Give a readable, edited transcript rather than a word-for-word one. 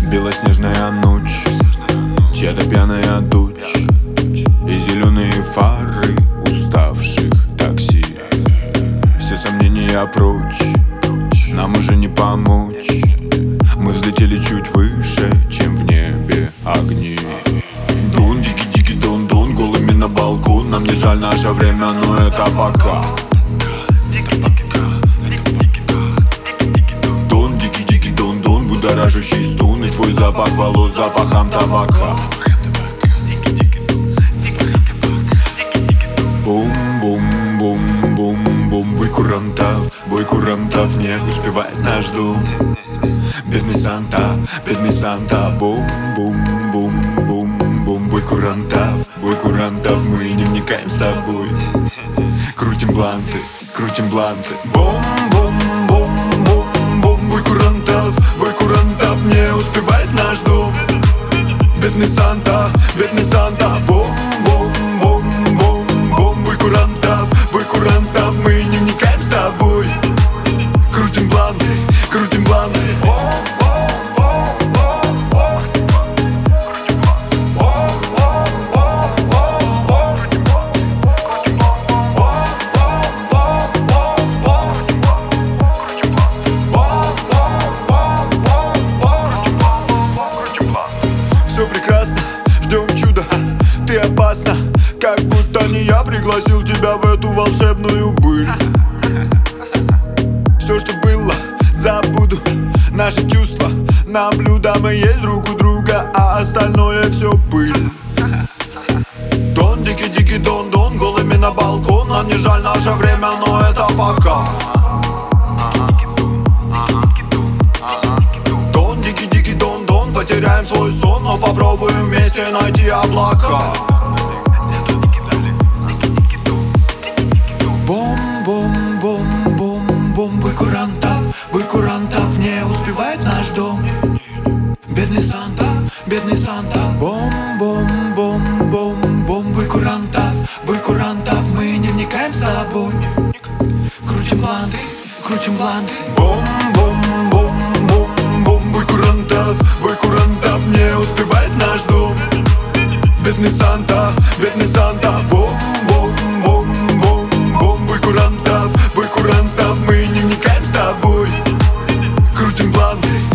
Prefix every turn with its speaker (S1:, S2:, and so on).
S1: Белоснежная ночь, чья-то пьяная дочь и зеленые фары уставших такси. Все сомнения прочь, нам уже не помочь. Мы взлетели чуть выше, чем в небе огни. Дон, дики-дики, дон-дон, голыми на балкон. Нам не жаль наше время, но это пока. Дон, дики-дики, дон-дон, будоражащий стон. И твой запах волос запахом табака. Бум-бум-бум-бум-бум. Бой курантов не успевает наш дом. Бедный Санта, бум-бум-бум-бум-бум. Бой курантов, мы не вникаем с тобой. Крутим бланты. Бум-бум-бум-бум-бум. Бой курантов не успевает наш дом. Бедный Санта, бум-бум-бум-бум-бум. Бой курантов, мы не вникаем с тобой. Крутим бланты. Все прекрасно, ждем чуда, ты опасна. Как будто не я пригласил тебя в эту волшебную быль. Все, что было, забуду. Наши чувства на блюдо, мы есть друг у друга, а остальное все пыль. Дон, дики-дики, дон-дон, голыми на балкон. Нам не жаль наше время, но это пока. Дон, дики-дики, дон-дон, потеряем свой сон, но попробуем вместе найти облака. Бум-бум-бум-бум-бум. Бой курантов не успевает наш дом. Бедный Санта, бум-бум-бум-бум-бум. Бой курантов, мы не вникаем с тобой. Крутим бланты. Бум-бум-бум-бум-бум. Бой курантов не успевает наш дом. Бедный Санта, бум-бум-бум-бум-бум. Бой курантов, мы не вникаем с тобой. Крутим бланты.